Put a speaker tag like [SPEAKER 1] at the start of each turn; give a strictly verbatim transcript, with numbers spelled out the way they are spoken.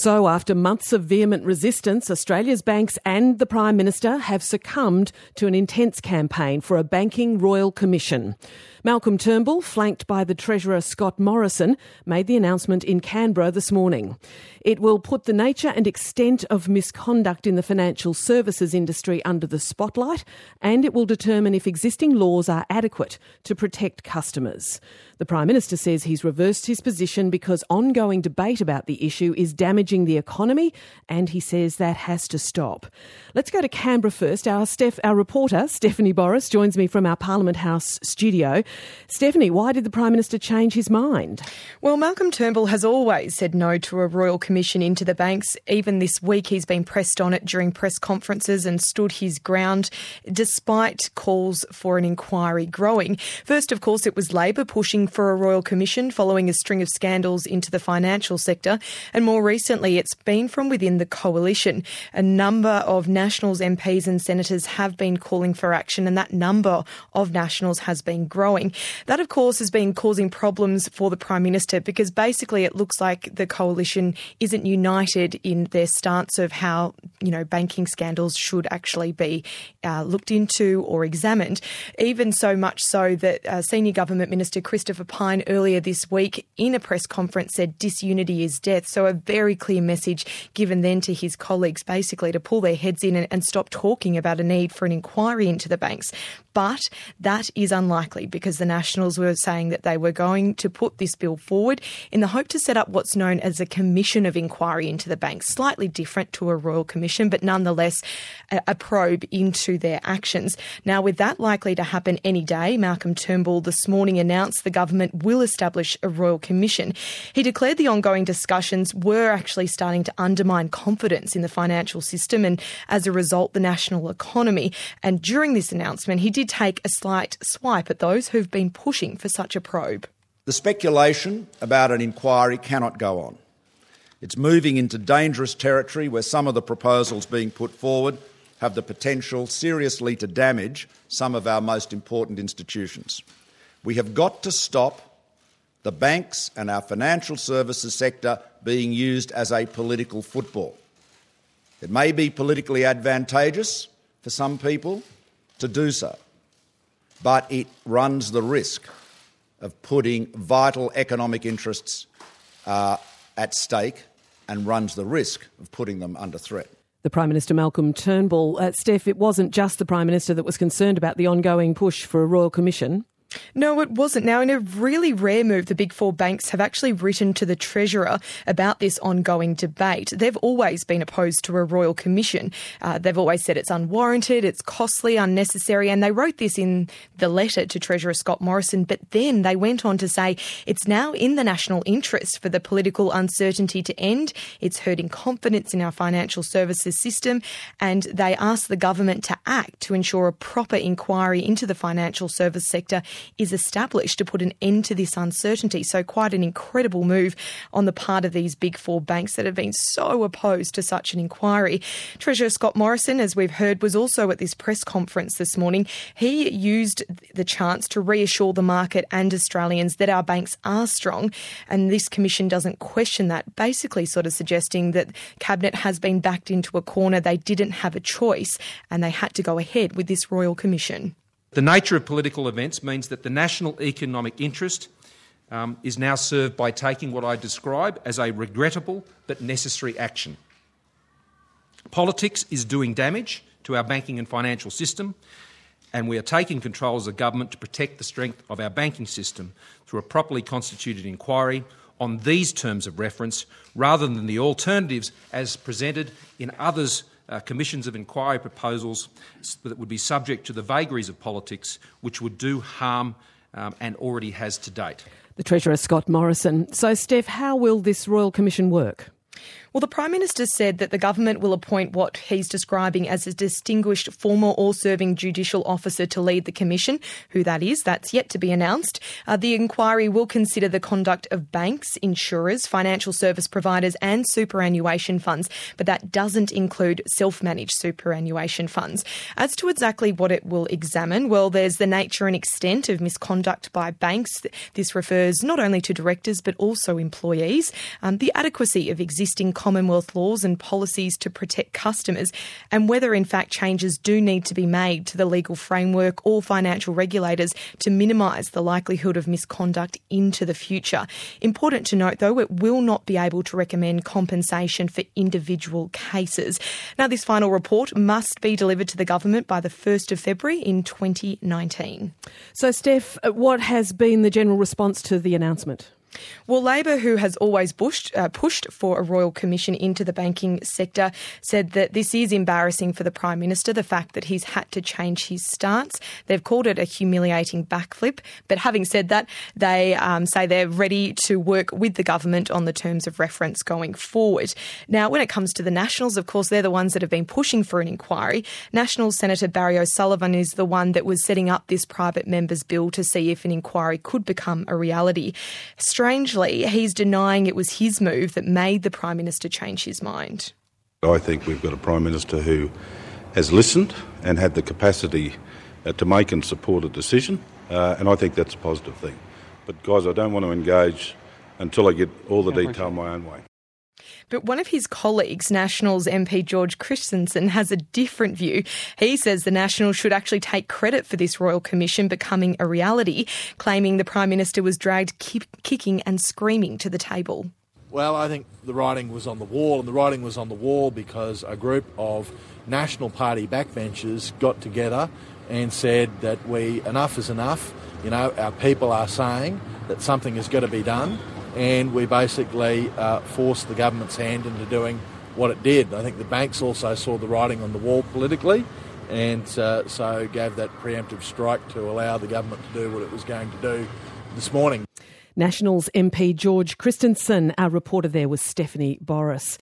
[SPEAKER 1] So after months of vehement resistance, Australia's banks and the Prime Minister have succumbed to an intense campaign for a banking royal commission. Malcolm Turnbull, flanked by the Treasurer Scott Morrison, made the announcement in Canberra this morning. It will put the nature and extent of misconduct in the financial services industry under the spotlight, and it will determine if existing laws are adequate to protect customers. The Prime Minister says he's reversed his position because ongoing debate about the issue is damaging the economy, and he says that has to stop. Let's go to Canberra first. Our, Steph, our reporter, Stephanie Boris, joins me from our Parliament House studio. Stephanie, why did the Prime Minister change his mind?
[SPEAKER 2] Well, Malcolm Turnbull has always said no to a royal commission into the banks. Even this week he's been pressed on it during press conferences and stood his ground despite calls for an inquiry growing. First, of course, it was Labor pushing for a royal commission following a string of scandals into the financial sector. And more recently, it's been from within the coalition. A number of Nationals M Ps and senators have been calling for action, and that number of Nationals has been growing. That, of course, has been causing problems for the Prime Minister because basically it looks like the coalition isn't united in their stance of how, you know, banking scandals should actually be uh, looked into or examined. Even so much so that uh, Senior Government Minister Christopher Pyne earlier this week in a press conference said disunity is death. So a very clear message given then to his colleagues basically to pull their heads in and, and stop talking about a need for an inquiry into the banks. But that is unlikely because the Nationals were saying that they were going to put this bill forward in the hope to set up what's known as a commission of inquiry into the banks, slightly different to a royal commission, but nonetheless a, a probe into their actions. Now, with that likely to happen any day, Malcolm Turnbull this morning announced the government will establish a royal commission. He declared the ongoing discussions were actually starting to undermine confidence in the financial system and, as a result, the national economy. And during this announcement, he did take a slight swipe at those who've been pushing for such a probe.
[SPEAKER 3] The speculation about an inquiry cannot go on. It's moving into dangerous territory where some of the proposals being put forward have the potential seriously to damage some of our most important institutions. We have got to stop the banks and our financial services sector being used as a political football. It may be politically advantageous for some people to do so, but it runs the risk of putting vital economic interests uh, at stake and runs the risk of putting them under threat.
[SPEAKER 1] The Prime Minister, Malcolm Turnbull. Uh, Steph, it wasn't just the Prime Minister that was concerned about the ongoing push for a royal commission.
[SPEAKER 2] No, it wasn't. Now, in a really rare move, the big four banks have actually written to the Treasurer about this ongoing debate. They've always been opposed to a royal commission. Uh, they've always said it's unwarranted, it's costly, unnecessary, and they wrote this in the letter to Treasurer Scott Morrison, but then they went on to say it's now in the national interest for the political uncertainty to end. It's hurting confidence in our financial services system, and they asked the government to act to ensure a proper inquiry into the financial service sector is established to put an end to this uncertainty. So quite an incredible move on the part of these big four banks that have been so opposed to such an inquiry. Treasurer Scott Morrison, as we've heard, was also at this press conference this morning. He used the chance to reassure the market and Australians that our banks are strong, and this commission doesn't question that, basically sort of suggesting that Cabinet has been backed into a corner. They didn't have a choice and they had to go ahead with this royal commission.
[SPEAKER 4] The nature of political events means that the national economic interest um, is now served by taking what I describe as a regrettable but necessary action. Politics is doing damage to our banking and financial system, and we are taking control as a government to protect the strength of our banking system through a properly constituted inquiry on these terms of reference rather than the alternatives as presented in others' Uh, commissions of inquiry proposals that would be subject to the vagaries of politics, which would do harm um, and already has to date.
[SPEAKER 1] The Treasurer, Scott Morrison. So, Steph, how will this Royal Commission work?
[SPEAKER 2] Well, the Prime Minister said that the government will appoint what he's describing as a distinguished former or serving judicial officer to lead the commission. Who that is, that's yet to be announced. Uh, the inquiry will consider the conduct of banks, insurers, financial service providers and superannuation funds, but that doesn't include self-managed superannuation funds. As to exactly what it will examine, well, there's the nature and extent of misconduct by banks. This refers not only to directors but also employees, um, the adequacy of existing existing Commonwealth laws and policies to protect customers, and whether in fact changes do need to be made to the legal framework or financial regulators to minimise the likelihood of misconduct into the future. Important to note, though, it will not be able to recommend compensation for individual cases. Now, this final report must be delivered to the government by the first of February in twenty nineteen.
[SPEAKER 1] So, Steph, what has been the general response to the announcement?
[SPEAKER 2] Well, Labor, who has always pushed, uh, pushed for a royal commission into the banking sector, said that this is embarrassing for the Prime Minister, the fact that he's had to change his stance. They've called it a humiliating backflip. But having said that, they um, say they're ready to work with the government on the terms of reference going forward. Now, when it comes to the Nationals, of course, they're the ones that have been pushing for an inquiry. Nationals Senator Barry O'Sullivan is the one that was setting up this private member's bill to see if an inquiry could become a reality. Strangely, he's denying it was his move that made the Prime Minister change his mind.
[SPEAKER 5] I think we've got a Prime Minister who has listened and had the capacity uh, to make and support a decision, uh, and I think that's a positive thing. But, guys, I don't want to engage until I get all the detail my own way.
[SPEAKER 2] But one of his colleagues, Nationals M P George Christensen, has a different view. He says the Nationals should actually take credit for this Royal Commission becoming a reality, claiming the Prime Minister was dragged ki- kicking and screaming to the table.
[SPEAKER 6] Well, I think the writing was on the wall, and the writing was on the wall because a group of National Party backbenchers got together and said that we enough is enough. You know, our people are saying that something has got to be done. And we basically uh, forced the government's hand into doing what it did. I think the banks also saw the writing on the wall politically and uh, so gave that preemptive strike to allow the government to do what it was going to do this morning.
[SPEAKER 1] Nationals M P George Christensen. Our reporter there was Stephanie Boris.